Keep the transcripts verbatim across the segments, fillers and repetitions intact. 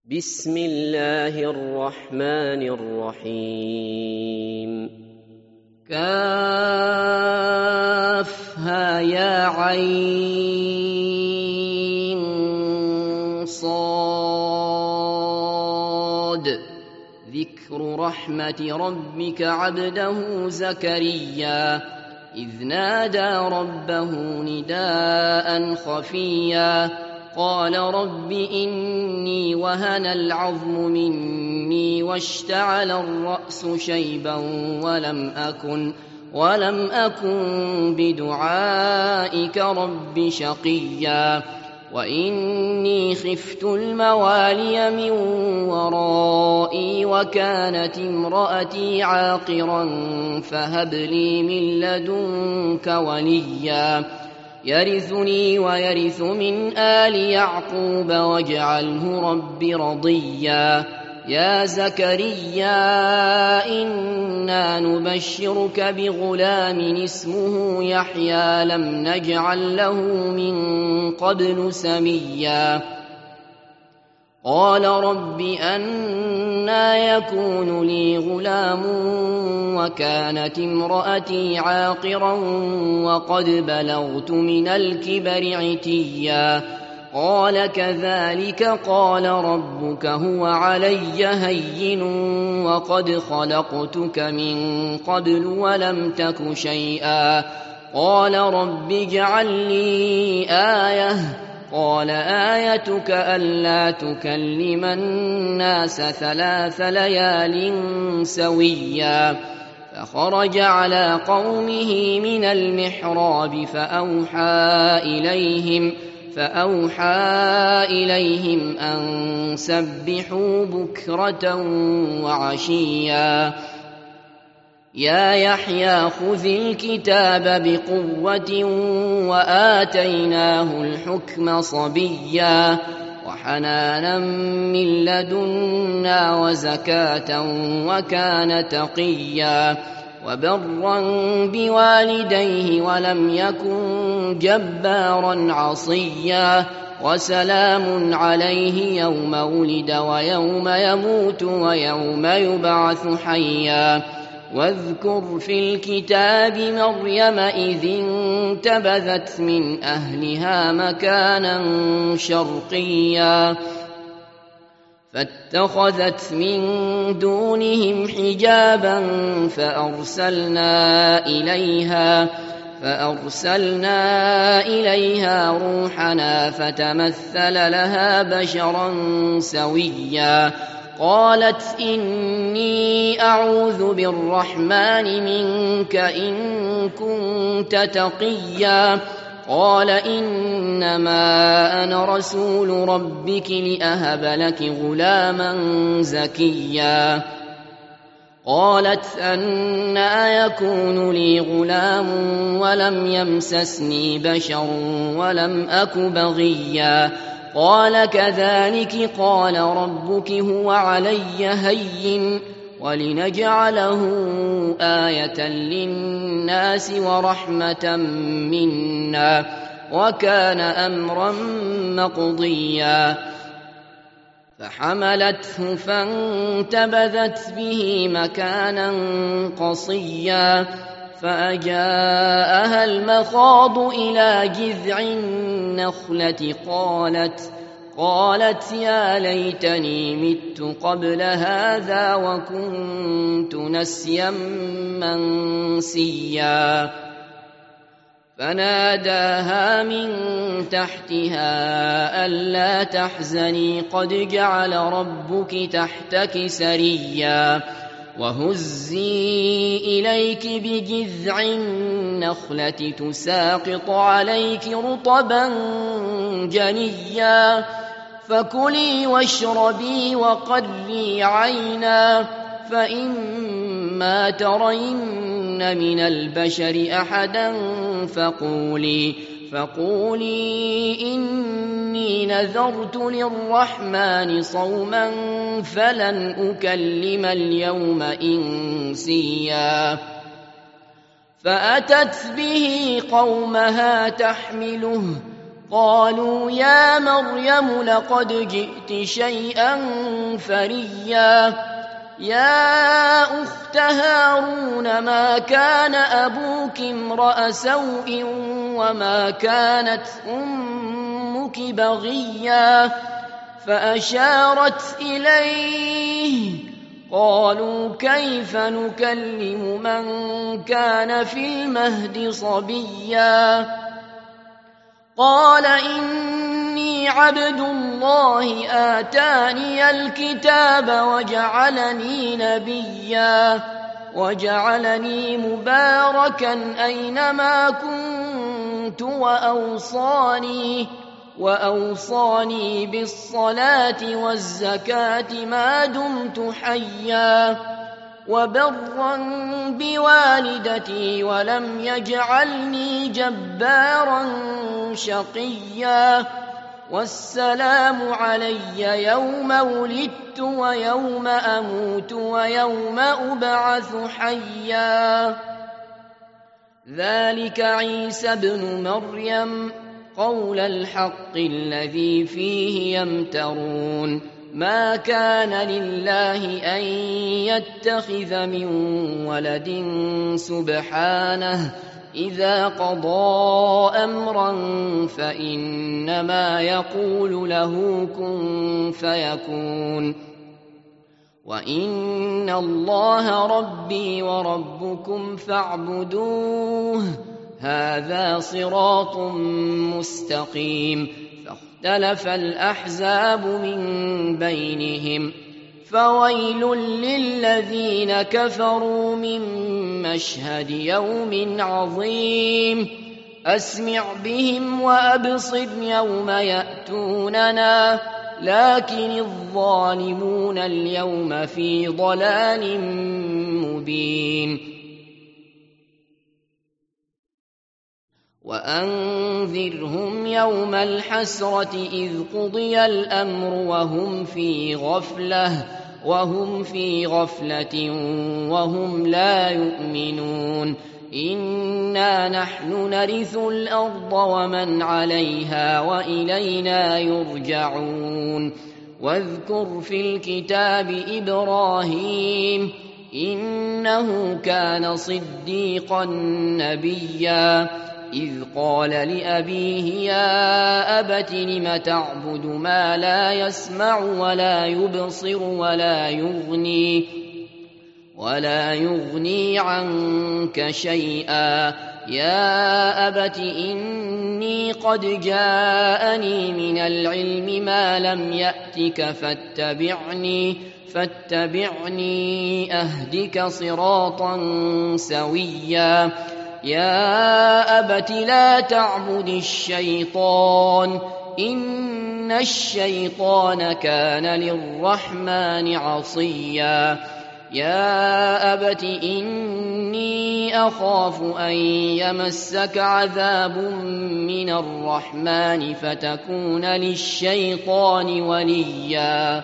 بسم الله الرحمن الرحيم كافها يا عين صاد ذكر رحمة ربك عبده زكريا إذ نادى ربه نداء خفيا قال رب إني وهن العظم مني واشتعل الرأس شيبا ولم أكن ولم أكن بدعائك رب شقيا وإني خفت الموالي من ورائي وكانت امرأتي عاقرا فهب لي من لدنك وليا يرثني ويرث من آل يعقوب واجعله رب رضيا يا زكريا إنا نبشرك بغلام اسمه يحيى لم نجعل له من قبل سميا قال رب أنى يكون لي غلام وكانت امرأتي عاقرا وقد بلغت من الكبر عتيا قال كذلك قال ربك هو علي هين وقد خلقتك من قبل ولم تك شيئا قال رب اجعل لي آية قال آيتك ألا تكلم الناس ثلاث ليال سويا فخرج على قومه من المحراب فأوحى إليهم فأوحى إليهم أن سبحوا بكرة وعشيا يا يحيى خذ الكتاب بقوة وآتيناه الحكم صبيا وحنانا من لدنا وزكاة وكان تقيا وبرا بوالديه ولم يكن جبارا عصيا وسلام عليه يوم ولد ويوم يموت ويوم يبعث حيا واذكر في الكتاب مريم إذ انتبذت من أهلها مكانا شرقيا فاتخذت من دونهم حجابا فأرسلنا إليها فأرسلنا إليها روحنا فتمثل لها بشرا سويا قالت إني أعوذ بالرحمن منك إن كنت تقيا قال إنما أنا رسول ربك لأهب لك غلاما زكيا قالت أنى يكون لي غلام ولم يمسسني بشر ولم أك بغيا قال كذلك قال ربك هو علي هين ولنجعله آية للناس ورحمة منا وكان أمرا مقضيا فحملته فانتبذت به مكانا قصيا فأجاءها المخاض إلى جذع النخلة قالت قالت يا ليتني مت قبل هذا وكنت نسيا منسيا فناداها من تحتها ألا تحزني قد جعل ربك تحتك سريا وهزي إليك بجذع النخلة تساقط عليك رطبا جنيا فكلي واشربي وقري عينا فإما ترين من البشر أحدا فقولي فقولي إني نذرت للرحمن صوما فلن أكلم اليوم إنسيا فأتت به قومها تحمله قالوا يا مريم لقد جئت شيئا فريا يا أخت هارون ما كان أبوك امرأ سوء وما كانت أمك بغيا فأشارت إليه قالوا كيف نكلم من كان في المهد صبيا قال إني عبد الله آتاني الكتاب وجعلني نبيا وجعلني مباركا أينما كنت وأوصاني وأوصاني بالصلاة والزكاة ما دمت حيا وبرا بوالدتي ولم يجعلني جبارا شقيا والسلام علي يوم ولدت ويوم أموت ويوم أبعث حيا ذلك عيسى ابن مريم قول الحق الذي فيه يمترون ما كان لله أن يتخذ من ولد سبحانه إذا قضى أمرا فإنما يقول له كن فيكون وإن الله ربي وربكم فاعبدوه هذا صراط مستقيم فاختلف الأحزاب من بينهم فويل للذين كفروا من مشهد يوم عظيم أسمع بهم وأبصر يوم يأتوننا لكن الظالمون اليوم في ضلال مبين وأنذرهم يوم الحسرة إذ قضي الأمر وهم في غفلة وهم في غفلة وهم لا يؤمنون إنا نحن نرث الأرض ومن عليها وإلينا يرجعون واذكر في الكتاب إبراهيم إنه كان صديقا نبيا إذ قال لأبيه يا أبت لم تعبد ما لا يسمع ولا يبصر ولا يغني ولا يغني عنك شيئا يا أبت إني قد جاءني من العلم ما لم يأتك فاتبعني فاتبعني أهدك صراطا سويا يا أبت لا تعبد الشيطان إن الشيطان كان للرحمن عصيا يا أبت إني أخاف أن يمسك عذاب من الرحمن فتكون للشيطان وليا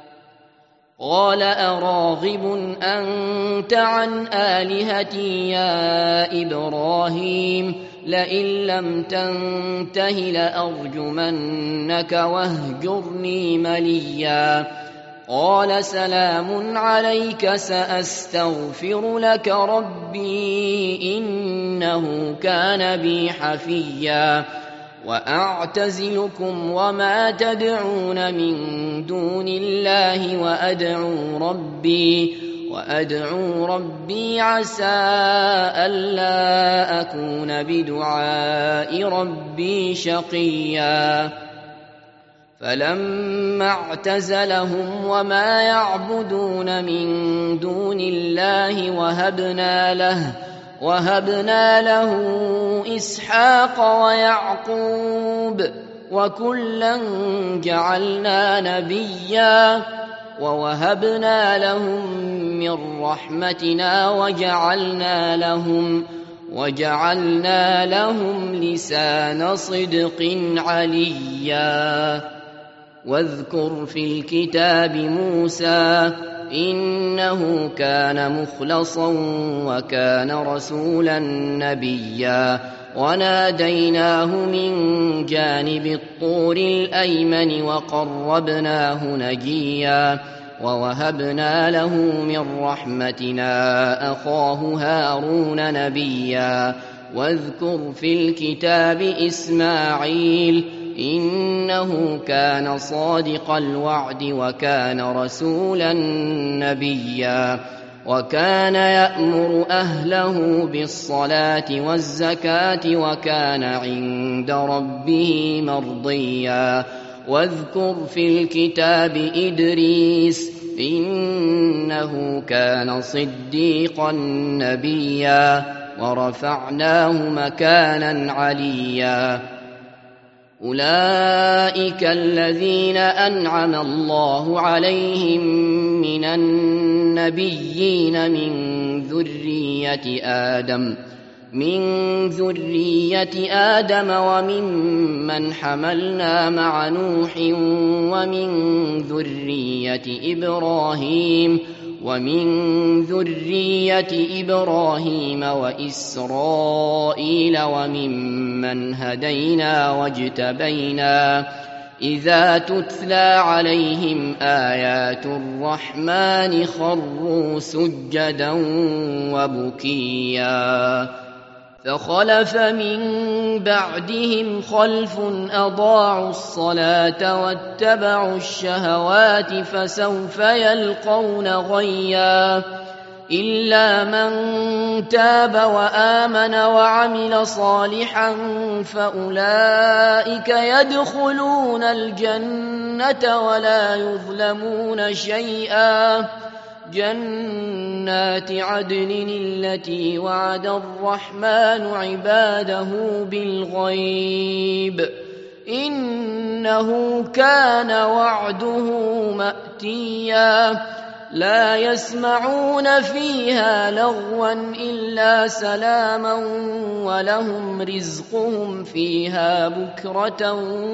قال أراغب أنت عن آلهتي يا إبراهيم لئن لم تنته لأرجمنك واهجرني مليا قال سلام عليك سأستغفر لك ربي إنه كان بي حفيا وأعتزلكم وما تدعون من دون الله وأدعو ربي وأدعو ربي عسى ألا أكون بدعاء ربي شقيا فلما اعتزلهم وما يعبدون من دون الله وهبنا له وهبنا له إسحاق ويعقوب وكلا جعلنا نبيا ووهبنا لهم من رحمتنا وجعلنا لهم وجعلنا لهم لسان صدق عليا واذكر في الكتاب موسى إنه كان مخلصا وكان رسولا نبيا وناديناه من جانب الطور الأيمن وقربناه نجيا ووهبنا له من رحمتنا أخاه هارون نبيا واذكر في الكتاب إسماعيل إنه كان صادق الوعد وكان رسولا نبيا وكان يأمر أهله بالصلاة والزكاة وكان عند ربه مرضيا واذكر في الكتاب إدريس إنه كان صديقا نبيا ورفعناه مكانا عليا أولئك الذين أنعم الله عليهم من النبيين من ذرية آدم من ذرية آدم وممن حملنا مع نوح ومن ذرية إبراهيم ومن ذرية إبراهيم وإسرائيل وممن هدينا واجتبينا إذا تتلى عليهم آيات الرحمن خروا سجدا وبكيا فخلف من بعدهم خلف أضاعوا الصلاة واتبعوا الشهوات فسوف يلقون غيا إلا من تاب وآمن وعمل صالحا فأولئك يدخلون الجنة ولا يظلمون شيئا جنات عدن التي وعد الرحمن عباده بالغيب إنه كان وعده مأتيا لا يسمعون فيها لغوا إلا سلاما ولهم رزقهم فيها بكرة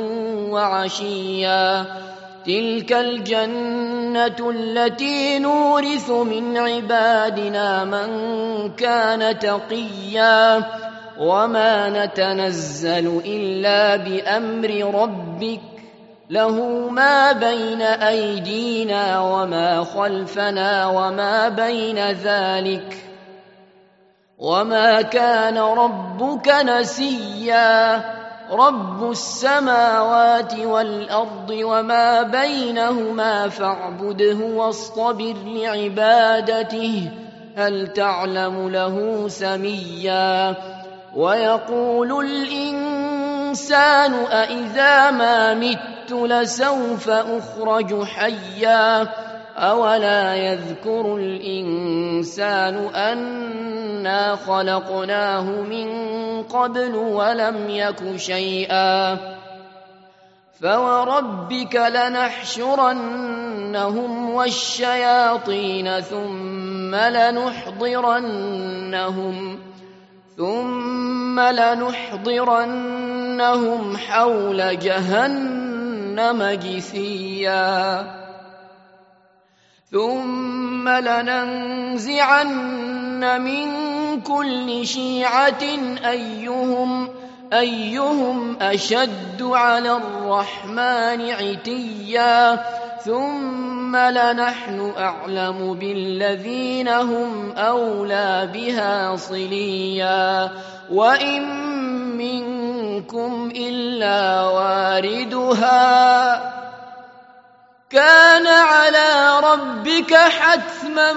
وعشيا تلك الجنة التي نورث من عبادنا من كان تقيا وما نتنزل إلا بأمر ربك له ما بين أيدينا وما خلفنا وما بين ذلك وما كان ربك نسيا رب السماوات والأرض وما بينهما فاعبده واصطبر لعبادته هل تعلم له سميا ويقول الإنسان أإذا ما مت لسوف أخرج حيا أولا يذكر الإنسان أنا خلقناه من قبل ولم يك شيئا فوربك لنحشرنهم والشياطين ثم لنحضرنهم ثم لنحضرنهم حول جهنم جثيا ثم لننزعن من كل شيعة أيهم أيهم أشد على الرحمن عتيا ثم لنحن أعلم بالذين هم أولى بها صليا وإن منكم إلا واردها كان على ربك حتما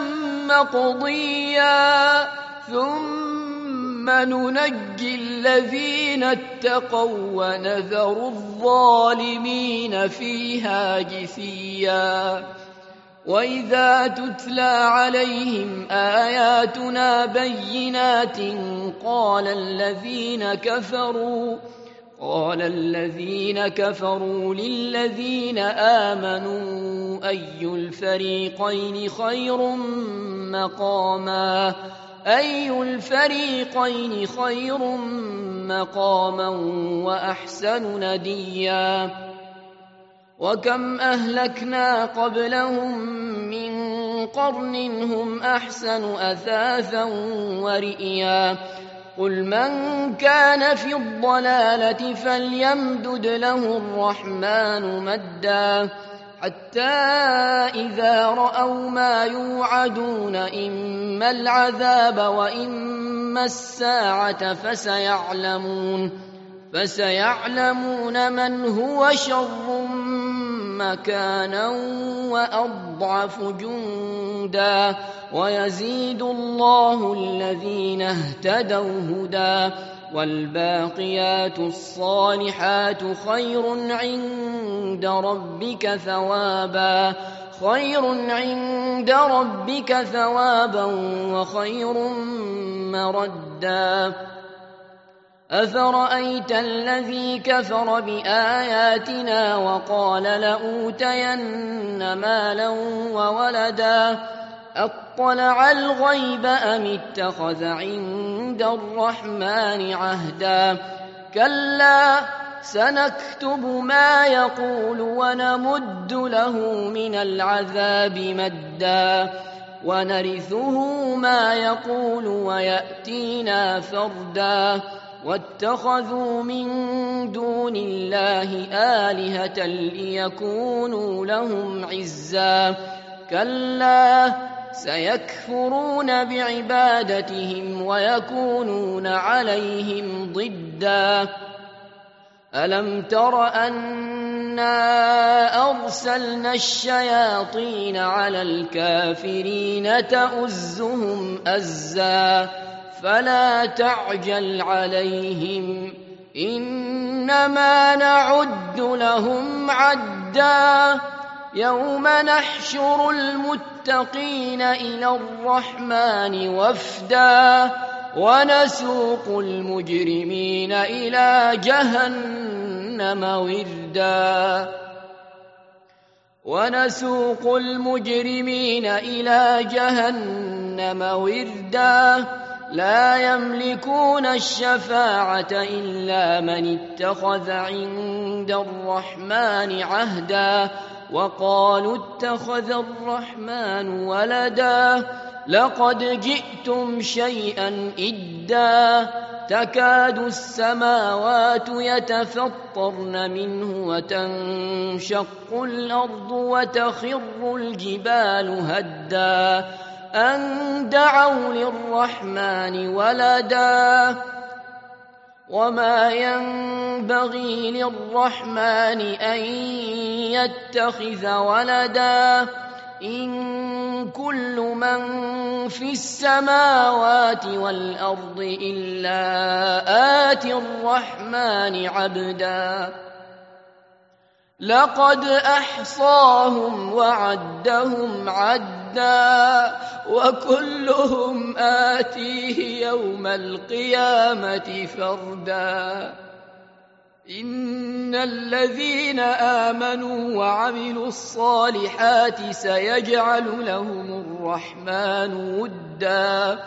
مقضيا ثم ننجي الذين اتقوا ونذر الظالمين فيها جثيا وإذا تتلى عليهم آياتنا بينات قال الذين كفروا قال الذين كفروا للذين آمنوا أي الفريقين خير مقاما أي الفريقين خير مقاما وأحسن نديا وكم أهلكنا قبلهم من قرن هم أحسن أثاثا ورئيا قل من كان في الضلالة فليمدد له الرحمن مدا حتى إذا رأوا ما يوعدون إما العذاب وإما الساعة فسيعلمون فسيعلمون من هو شر مكانا وأضعف جندا ويزيد الله الذين اهتدوا هدى والباقيات الصالحات خير عند ربك ثوابا خير عند ربك ثوابا وخير مردا أفرأيت الذي كفر بآياتنا وقال لأوتين مالا وولدا أطلع الغيب أم اتخذ عند الرحمن عهدا كلا سنكتب ما يقول ونمد له من العذاب مدا ونرثه ما يقول ويأتينا فردا واتخذوا من دون الله آلهة ليكونوا لهم عزا كلا سيكفرون بعبادتهم ويكونون عليهم ضدا ألم تر أنا أرسلنا الشياطين على الكافرين تؤزهم أزا فلا تعجل عليهم إنما نعد لهم عدا يوم نحشر المتقين إلى الرحمن وفدا ونسوق المجرمين إلى جهنم وردا ونسوق المجرمين إلى جهنم وردا لا يملكون الشفاعة إلا من اتخذ عند الرحمن عهدا وقالوا اتخذ الرحمن ولدا لقد جئتم شيئا إدا تكاد السماوات يتفطرن منه وتنشق الأرض وتخر الجبال هدا أن دعوا للرحمن ولدا وما ينبغي للرحمن أن يتخذ ولدا إن كل من في السماوات والأرض إلا آتي الرحمن عبدا لقد أحصاهم وعدهم عدا وكلهم آتيه يوم القيامة فردا إن الذين آمنوا وعملوا الصالحات سيجعل لهم الرحمن ودا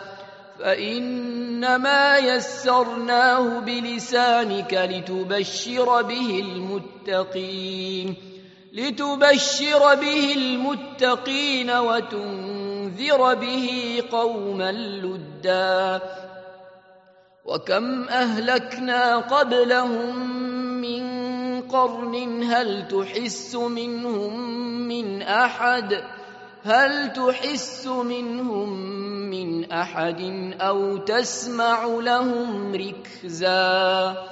فإنما يسرناه بلسانك لتبشر به المتقين لتبشر به المتقين وتنذر به قوما لدا وكم أهلكنا قبلهم من قرن هل تحس منهم من أحد هل تحس منهم من أحد أو تسمع لهم ركزا